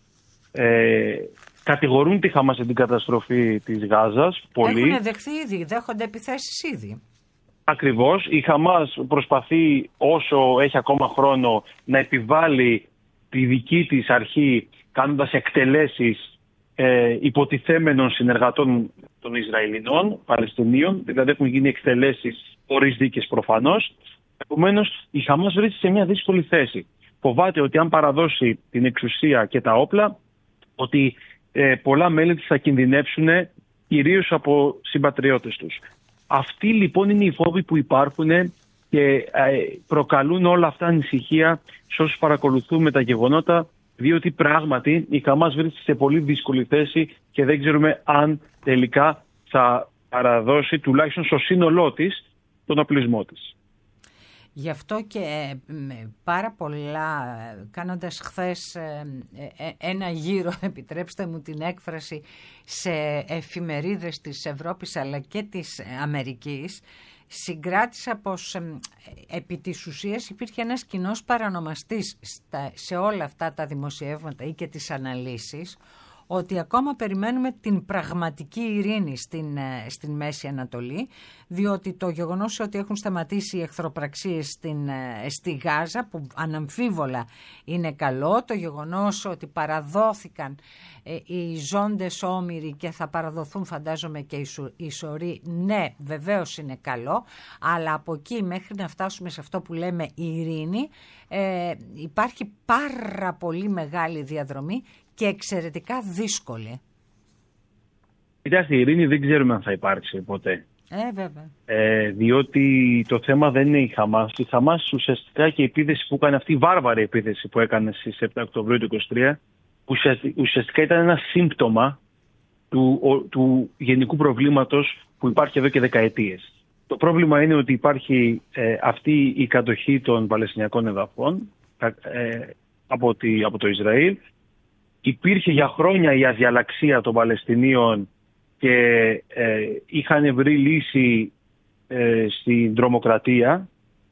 ε, κατηγορούν τη Χαμάς για την καταστροφή της Γάζας. Πολλοί. Έχουν δεχθεί ήδη, δέχονται επιθέσεις ήδη. Ακριβώς. Η Χαμάς προσπαθεί όσο έχει ακόμα χρόνο να επιβάλλει τη δική της αρχή, κάνοντας εκτελέσεις ε, υποτιθέμενων συνεργατών των Ισραηλινών, Παλαιστινίων, δηλαδή έχουν γίνει εκτελέσεις χωρίς δίκες προφανώς. Επομένως, η Χαμάς βρίσκεται σε μια δύσκολη θέση. Φοβάται ότι αν παραδώσει την εξουσία και τα όπλα, ότι ε, πολλά μέλη της θα κινδυνεύσουν κυρίως από συμπατριώτες τους. Αυτοί λοιπόν είναι οι φόβοι που υπάρχουν και ε, προκαλούν όλα αυτά ανησυχία σε όσους παρακολουθούμε τα γεγονότα, διότι πράγματι η Χαμάς βρίσκεται σε πολύ δύσκολη θέση και δεν ξέρουμε αν τελικά θα παραδώσει τουλάχιστον στο σύνολό της τον οπλισμό της. Γι' αυτό και πάρα πολλά, κάνοντας χθες ένα γύρο, επιτρέψτε μου την έκφραση, σε εφημερίδες της Ευρώπης αλλά και της Αμερικής, συγκράτησα πως επί της ουσίας υπήρχε ένας κοινός παρανομαστής σε όλα αυτά τα δημοσιεύματα ή και τις αναλύσεις, ότι ακόμα περιμένουμε την πραγματική ειρήνη στην, στην Μέση Ανατολή, διότι το γεγονός ότι έχουν σταματήσει οι εχθροπραξίες στην, στη Γάζα, που αναμφίβολα είναι καλό, το γεγονός ότι παραδόθηκαν ε, οι ζώντες όμηροι και θα παραδοθούν φαντάζομαι και οι, οι σωροί, ναι βεβαίως είναι καλό, αλλά από εκεί μέχρι να φτάσουμε σε αυτό που λέμε ειρήνη, ε, υπάρχει πάρα πολύ μεγάλη διαδρομή και εξαιρετικά δύσκολη. Κοιτάξτε, η ειρήνη δεν ξέρουμε αν θα υπάρξει ποτέ. Ε, βέβαια. Ε, διότι το θέμα δεν είναι η Χαμάς. Η Χαμάς ουσιαστικά και η επίθεση που έκανε, αυτή η βάρβαρη επίθεση που έκανε στις επτά Οκτωβρίου του είκοσι τρία, ουσιαστικά ήταν ένα σύμπτωμα του, ο, του γενικού προβλήματος που υπάρχει εδώ και δεκαετίες. Το πρόβλημα είναι ότι υπάρχει ε, αυτή η κατοχή των Παλαιστινιακών εδαφών ε, από, τη, από το Ισραήλ. Υπήρχε για χρόνια η αδιαλαξία των Παλαιστινίων και ε, είχαν βρει λύση ε, στην τρομοκρατία,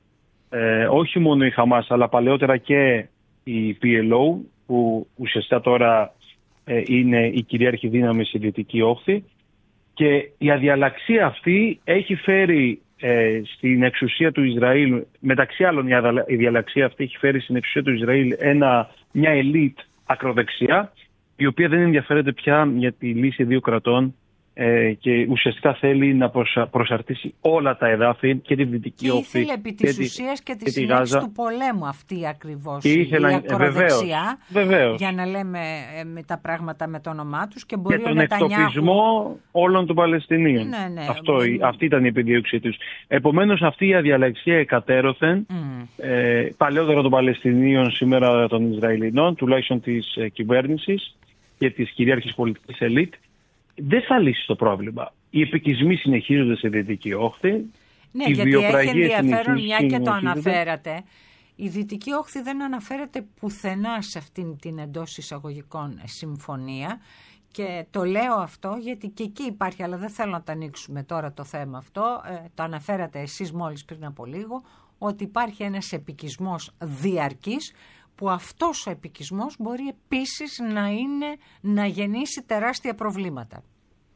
ε, όχι μόνο η Χαμάς αλλά παλαιότερα και η πι ελ ο, που ουσιαστικά τώρα ε, είναι η κυρίαρχη δύναμη στη Δυτική Όχθη, και η αδιαλαξία αυτή έχει φέρει ε, στην εξουσία του Ισραήλ, μεταξύ άλλων η αδιαλαξία αυτή έχει φέρει στην εξουσία του Ισραήλ ένα, μια ελίτ ακροδεξιά, η οποία δεν ενδιαφέρεται πια για τη λύση δύο κρατών ε, και ουσιαστικά θέλει να προσα... προσαρτήσει όλα τα εδάφη και τη Δυτική Όχθη. Και ήθελε επί της ουσίας και τη συνέχιση του πολέμου αυτή ακριβώς η ήθελα... ακροδεξιά, βεβαίως. Για να λέμε ε, με τα πράγματα με το όνομά τους, και μπορεί και τον εκτοπισμό όλων των Παλαιστινίων. Ναι, ναι, Αυτό, ναι. Αυτή ήταν η επιδίωξή τους. Επομένως αυτή η αδιαλαξία εκατέρωθεν mm. ε, παλαιότερα των Παλαιστινίων, σήμερα των Ισραηλινών, τουλάχιστον της ε, κυβέρνησης και της κυρίαρχης πολιτικής ελίτ, δεν θα λύσει το πρόβλημα. Οι επικισμοί συνεχίζονται σε Δυτική Όχθη. Ναι, γιατί έχει ενδιαφέρον, μια και το αναφέρατε. Η Δυτική Όχθη δεν αναφέρεται πουθενά σε αυτήν την εντός εισαγωγικών συμφωνία, και το λέω αυτό γιατί και εκεί υπάρχει, αλλά δεν θέλω να το ανοίξουμε τώρα το θέμα αυτό, ε, το αναφέρατε εσείς μόλις πριν από λίγο, ότι υπάρχει ένας επικισμός διαρκής, που αυτός ο επικισμός μπορεί επίσης να, είναι, να γεννήσει τεράστια προβλήματα.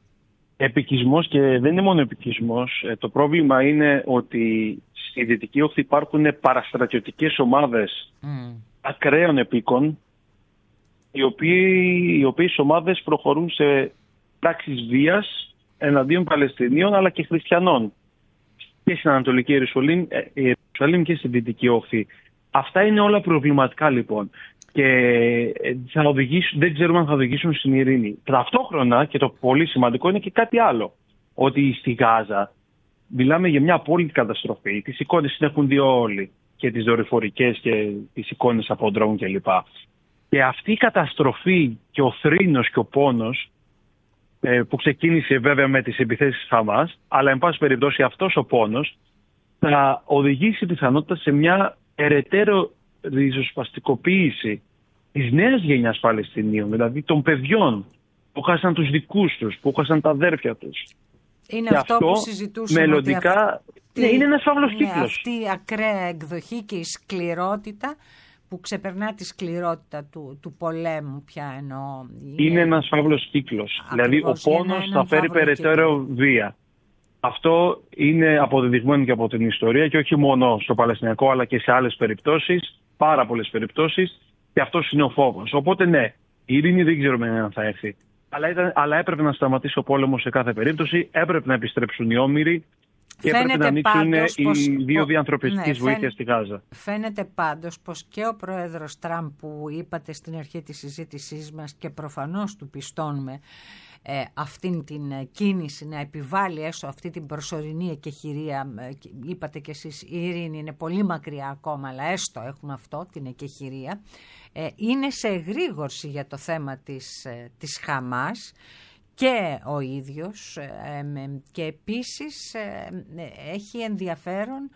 Επικισμός, και δεν είναι μόνο επικισμός. Το πρόβλημα είναι ότι στη Δυτική Όχθη υπάρχουν παραστρατιωτικές ομάδες mm. ακραίων επίκων, οι, οποίοι, οι οποίες ομάδες προχωρούν σε πράξεις βίας εναντίον Παλαιστινίων αλλά και Χριστιανών και στην Ανατολική Ιερουσαλήμ και στη Δυτική Όχθη. Αυτά είναι όλα προβληματικά λοιπόν, και θα οδηγήσουν, δεν ξέρουμε αν θα οδηγήσουν στην ειρήνη. Ταυτόχρονα, και το πολύ σημαντικό είναι και κάτι άλλο, ότι στη Γάζα μιλάμε για μια απόλυτη καταστροφή. Τις εικόνες την έχουν δει όλοι, και τις δορυφορικές και τις εικόνες από ντρόουν κλπ. Και αυτή η καταστροφή και ο θρήνος και ο πόνος, που ξεκίνησε βέβαια με τις επιθέσεις της Χαμάς, αλλά εν πάση περιπτώσει αυτός ο πόνος θα οδηγήσει πιθανότητα σε μια περαιτέρω ριζοσπαστικοποίηση της νέας γενιάς Παλαιστινίων, δηλαδή των παιδιών που χάσαν τους δικούς τους, που χάσαν τα αδέρφια τους. Είναι και αυτό, αυτό που συζητούσαμε. Μελλοντικά αυτή, ναι, είναι ένας φαύλος ναι, κύκλος. Αυτή η ακραία εκδοχή και η σκληρότητα που ξεπερνά τη σκληρότητα του, του πολέμου πια εννοώ. Είναι, είναι ένας φαύλος κύκλος. Δηλαδή ο πόνος θα φέρει περαιτέρω βία. Αυτό είναι αποδεδειγμένο και από την ιστορία, και όχι μόνο στο Παλαιστινιακό αλλά και σε άλλες περιπτώσεις, πάρα πολλές περιπτώσεις, και αυτός είναι ο φόβος. Οπότε ναι, η ειρήνη δεν ξέρουμε αν θα έρθει. Αλλά, ήταν, αλλά έπρεπε να σταματήσει ο πόλεμος σε κάθε περίπτωση, έπρεπε να επιστρέψουν οι όμηροι και φαίνεται έπρεπε να ανοίξουν πως, οι δύο διανθρωπιστικής ναι, βοήθειας στη Γάζα. Φαίνεται πάντως πως και ο πρόεδρος Τραμπ, που είπατε στην αρχή της συζήτησής μας και προφανώς του πιστώνουμε, Ε, αυτήν την κίνηση να επιβάλλει έστω αυτή την προσωρινή εκεχηρία, ε, είπατε κι εσείς η ειρήνη είναι πολύ μακριά ακόμα, αλλά έστω έχουμε αυτό, την εκεχηρία, ε, είναι σε εγρήγορση για το θέμα της, ε, της Χαμάς και ο ίδιος, ε, ε, και επίσης ε, ε, έχει ενδιαφέρον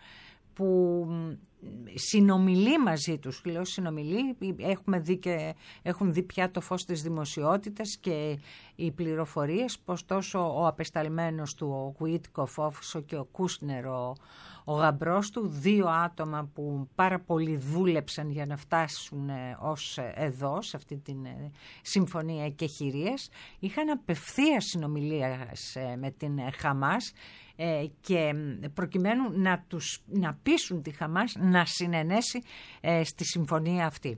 που συνομιλεί μαζί τους. Λέω συνομιλεί, έχουμε δει και, έχουν δει πια το φως της δημοσιότητας και οι πληροφορίες πως τόσο ο απεσταλμένος του, ο Γουίτκοφ, όσο και ο Κούσνερ, ο, ο γαμπρός του, δύο άτομα που πάρα πολύ δούλεψαν για να φτάσουν ως εδώ, σε αυτή την συμφωνία εκεχηρίας, είχαν απευθείας συνομιλία με την Χαμάς, και προκειμένου να, τους, να πείσουν τη Χαμάς να συνενέσει ε, στη συμφωνία αυτή.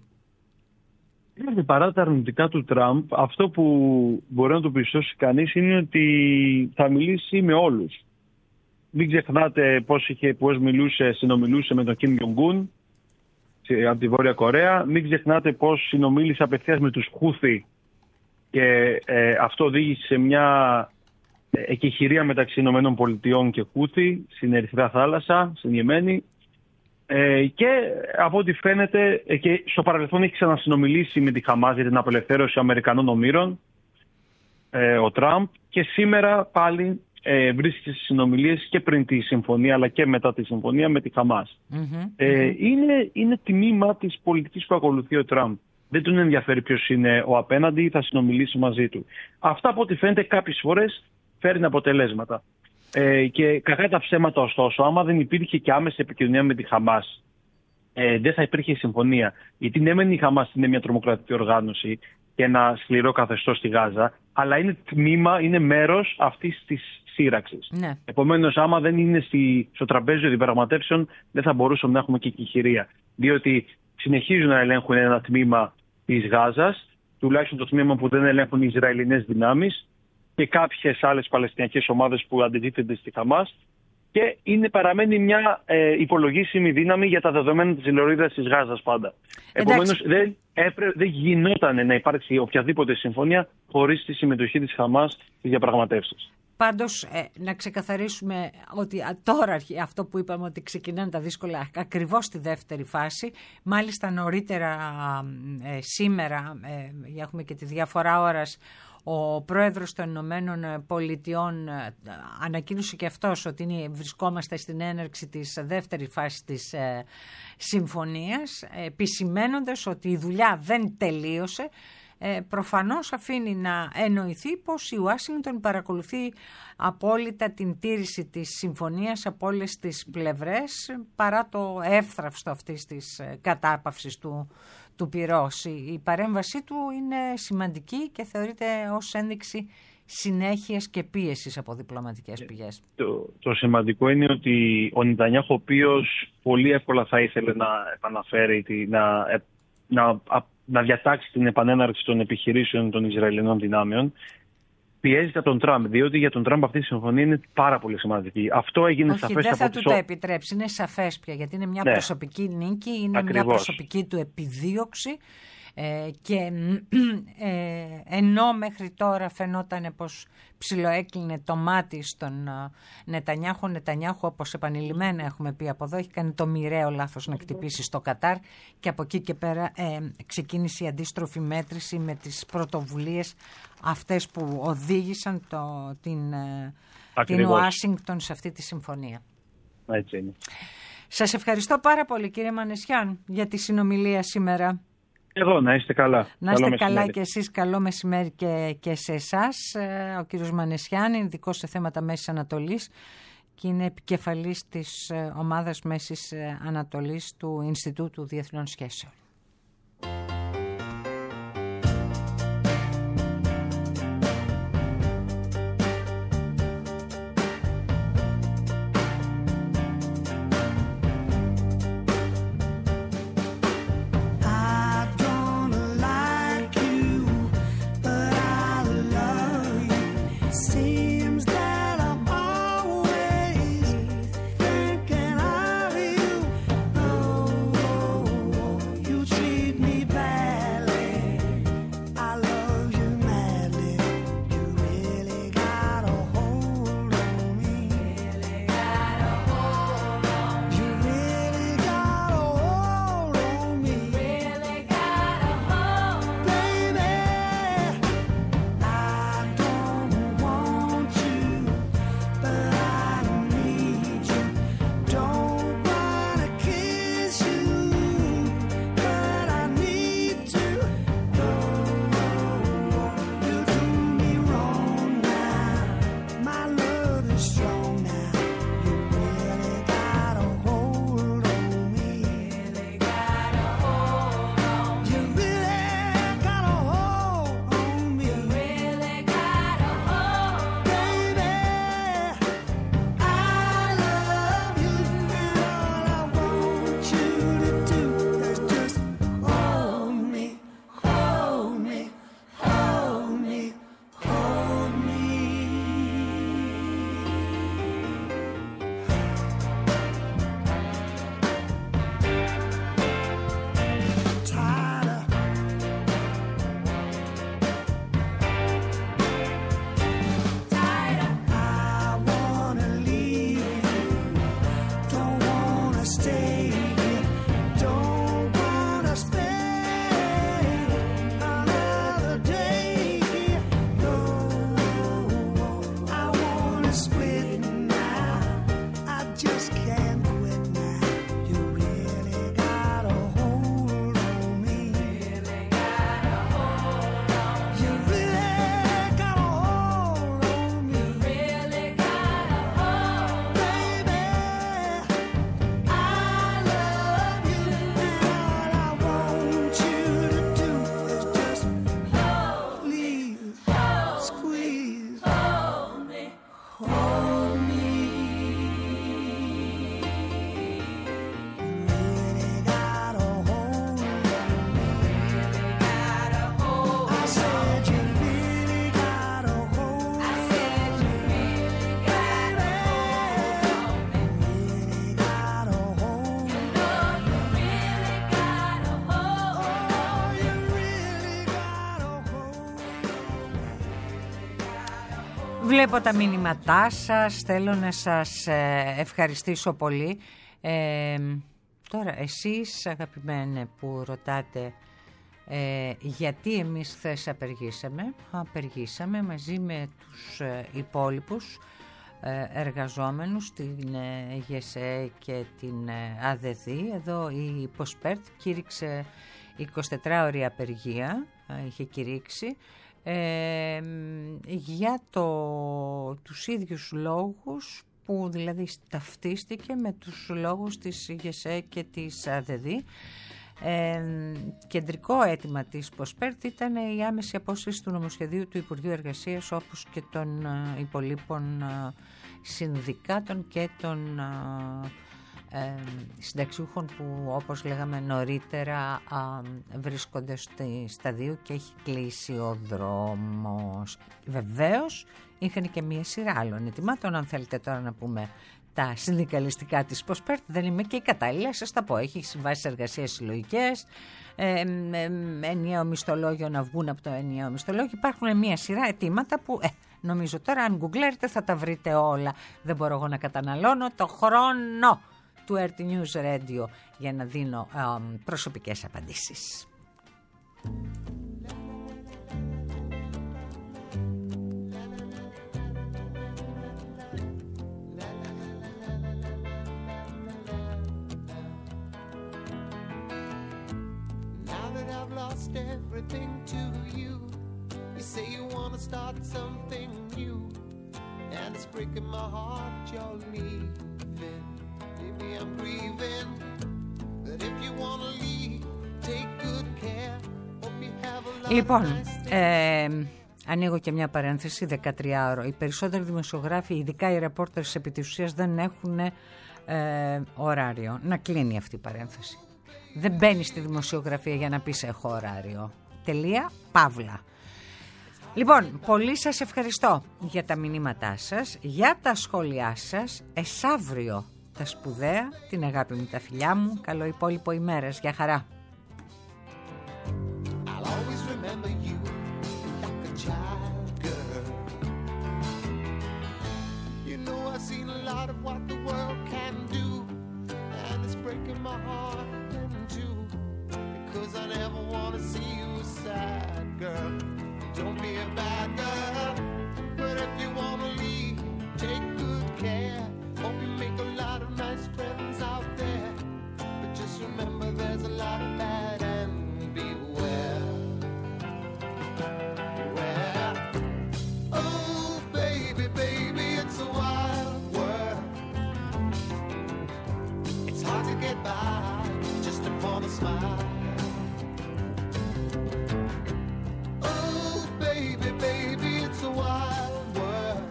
Είναι παρά τα αρνητικά του Τραμπ, αυτό που μπορεί να το πιστώσει κανείς είναι ότι θα μιλήσει με όλους. Μην ξεχνάτε πώς, είχε, πώς μιλούσε, συνομιλούσε με τον Κιμ Τζονγκ-Ουν από τη Βόρεια Κορέα. Μην ξεχνάτε πώς συνομίλησε απευθείας με τους Χούθι και ε, αυτό οδήγησε σε μια εκεχηρία μεταξύ Ηνωμένων Πολιτειών και Χούθι στην Ερυθρά Θάλασσα, στην Ιεμένη, ε, και από ό,τι φαίνεται ε, και στο παρελθόν έχει ξανασυνομιλήσει με τη Χαμάς για την απελευθέρωση Αμερικανών ομήρων, ε, ο Τραμπ, και σήμερα πάλι ε, βρίσκεται στις συνομιλίες και πριν τη συμφωνία αλλά και μετά τη συμφωνία με τη Χαμάς. Mm-hmm. Ε, είναι, είναι τμήμα της πολιτικής που ακολουθεί ο Τραμπ. Δεν τον ενδιαφέρει ποιος είναι ο απέναντι ή θα συνομιλήσει μαζί του. Αυτά από ό,τι φαίνεται κάποιες φορές φέρνει αποτελέσματα. Ε, και κακά τα ψέματα, ωστόσο, άμα δεν υπήρχε και άμεση επικοινωνία με τη Χαμάς, ε, δεν θα υπήρχε συμφωνία. Γιατί ναι, μεν η Χαμάς είναι μια τρομοκρατική οργάνωση και ένα σκληρό καθεστώς στη Γάζα, αλλά είναι τμήμα, είναι μέρος αυτής της σύραξης. Ναι. Επομένως, άμα δεν είναι στη, στο τραπέζι διαπραγματεύσεων, δεν θα μπορούσαμε να έχουμε και εκεχηρία. Διότι συνεχίζουν να ελέγχουν ένα τμήμα της Γάζας, τουλάχιστον το τμήμα που δεν ελέγχουν οι Ισραηλινές δυνάμεις, και κάποιες άλλες παλαιστινιακές ομάδες που αντιτίθενται στη Χαμάς, και είναι, παραμένει μια ε, υπολογίσιμη δύναμη για τα δεδομένα της λωρίδας της Γάζας πάντα. Επομένως δεν, έπρε, δεν γινόταν να υπάρξει οποιαδήποτε συμφωνία χωρίς τη συμμετοχή της Χαμάς στις διαπραγματεύσεις. Πάντως, ε, να ξεκαθαρίσουμε ότι α, τώρα αυτό που είπαμε ότι ξεκινάνε τα δύσκολα ακριβώς στη δεύτερη φάση. Μάλιστα νωρίτερα ε, σήμερα, ε, έχουμε και τη διαφορά ώρας, ο πρόεδρος των Ηνωμένων Πολιτειών ανακοίνωσε και αυτός ότι είναι, βρισκόμαστε στην έναρξη της δεύτερης φάσης της ε, συμφωνίας, επισημένοντας ότι η δουλειά δεν τελείωσε. Ε, προφανώς αφήνει να εννοηθεί πως η Ουάσιγκτον παρακολουθεί απόλυτα την τήρηση της συμφωνίας από όλες τις πλευρές, παρά το εύθραυστο αυτής της κατάπαυσης του, του πυρός. Η παρέμβασή του είναι σημαντική και θεωρείται ως ένδειξη συνέχειας και πίεσης από διπλωματικές πηγές. Το, το σημαντικό είναι ότι ο Νετανιάχου, ο οποίος πολύ εύκολα θα ήθελε να επαναφέρει, να, να, να διατάξει την επανέναρξη των επιχειρήσεων των Ισραηλινών δυνάμεων, πιέζει για τον Τραμπ, διότι για τον Τραμπ αυτή η συμφωνία είναι πάρα πολύ σημαντική. Αυτό έγινε Όχι, σαφές. Όχι, δεν θα από του τις... το επιτρέψει. Είναι σαφές πια, γιατί είναι μια ναι. προσωπική νίκη, είναι Ακριβώς. μια προσωπική του επιδίωξη. Ε, και ε, ενώ μέχρι τώρα φαινόταν πως ψιλοέκλεινε το μάτι στον uh, Νετανιάχου, Νετανιάχου, όπως επανειλημμένα έχουμε πει από εδώ, έχει κάνει το μοιραίο λάθος να χτυπήσει στο Κατάρ, και από εκεί και πέρα ε, ξεκίνησε η αντίστροφη μέτρηση με τις πρωτοβουλίες αυτές που οδήγησαν το, την, uh, την Ουάσιγκτον σε αυτή τη συμφωνία. Έτσι είναι. Σας ευχαριστώ πάρα πολύ, κύριε Μανεσιάν, για τη συνομιλία σήμερα. Εγώ, να είστε καλά. Να είστε καλό καλά και εσείς, καλό μεσημέρι και, και σε εσάς. Ο κύριος Μανεσιάν είναι ειδικός σε θέματα Μέσης Ανατολής και είναι επικεφαλής της ομάδας Μέσης Ανατολής του Ινστιτούτου Διεθνών Σχέσεων. You Βλέπω τα μηνύματά σας, θέλω να σας ευχαριστήσω πολύ. Ε, τώρα εσείς αγαπημένε που ρωτάτε ε, γιατί εμείς χθες απεργήσαμε, απεργήσαμε μαζί με τους ε, υπόλοιπους ε, εργαζόμενους, την ε, ΓΕΣΕ και την ε, ΑΔΔ. Εδώ η Ποσπέρτ κήρυξε εικοσιτετράωρη απεργία, ε, είχε κηρύξει, Ε, για το, τους ίδιους λόγους που δηλαδή ταυτίστηκε με τους λόγους της ΓΕΣΕ και της ΑΔΔ. Ε, κεντρικό αίτημα της Ποσπέρτ ήταν η άμεση απόσυρση του νομοσχεδίου του Υπουργείου Εργασίας, όπως και των ε, υπολείπων ε, συνδικάτων και των ε, Ε, συνταξιούχων που, όπως λέγαμε νωρίτερα, α, βρίσκονται στη σταδίου και έχει κλείσει ο δρόμος. Βεβαίως είχαν και μία σειρά άλλων ετοιμάτων. Αν θέλετε τώρα να πούμε τα συνδικαλιστικά της Ποσπέρτ, δεν είμαι και η κατάλληλα, σας τα πω. Έχει συμβάσεις εργασίας συλλογικές, ε, ε, ενιαίο μισθολόγιο, να βγουν από το ενιαίο μισθολόγιο. Υπάρχουν μία σειρά αιτήματα που ε, νομίζω τώρα αν γκουγκλέρετε θα τα βρείτε όλα. Δεν μπορώ εγώ να καταναλώνω το χρόνο του αρ τι News Radio για να δίνω ε, προσωπικές απαντήσεις. Now that I've lost everything to you, you say you want to start something new, and it's breaking my heart you're leaving. Maybe I'm grieving, but if you want to leave, take good care. Hope you have a lot. Λοιπόν, ε, ανοίγω και μια παρένθεση, δεκατριάωρο. Οι περισσότεροι δημοσιογράφοι, ειδικά οι ρεπόρτερς επί της ουσίας, δεν έχουν ε, ωράριο. Να κλείνει αυτή η παρένθεση. Δεν μπαίνει στη δημοσιογραφία για να πεις έχω ωράριο. Τελεία, παύλα. Λοιπόν, πολύ σας ευχαριστώ για τα μηνύματά σας, για τα σχόλιά σας. Εσαύριο τα σπουδαία, την αγάπη μου, τα φιλιά μου. Καλό υπόλοιπο ημέρας. Γεια χαρά. I'll always remember you like a child girl. You know I've seen a lot of what the world can do, and it's breaking my heart in two, because I never want to see you sad, girl. Don't be a bad girl, but if you want to leave, take good care. Hope you make a lot of nice friends out there, but just remember there's a lot of bad and beware. Beware. Oh baby, baby, it's a wild world. It's hard to get by just upon a smile. Oh baby, baby, it's a wild world.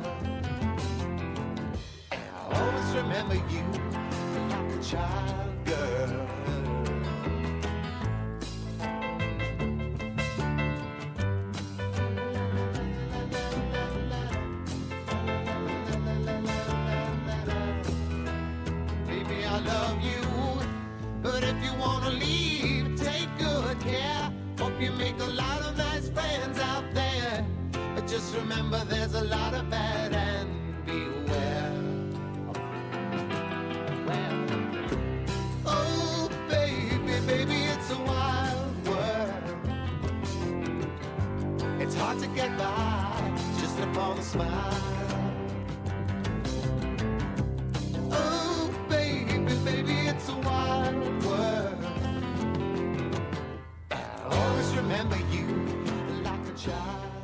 Always remember you like a child girl. Baby, I love you, but if you want to leave, take good care. Hope you make a lot of nice friends out there, but just remember there's a lot of bad and beware. Oh, baby, baby, it's a wild world. It's hard to get by just upon a smile. Oh, baby, baby, it's a wild world. I'll always remember you like a child.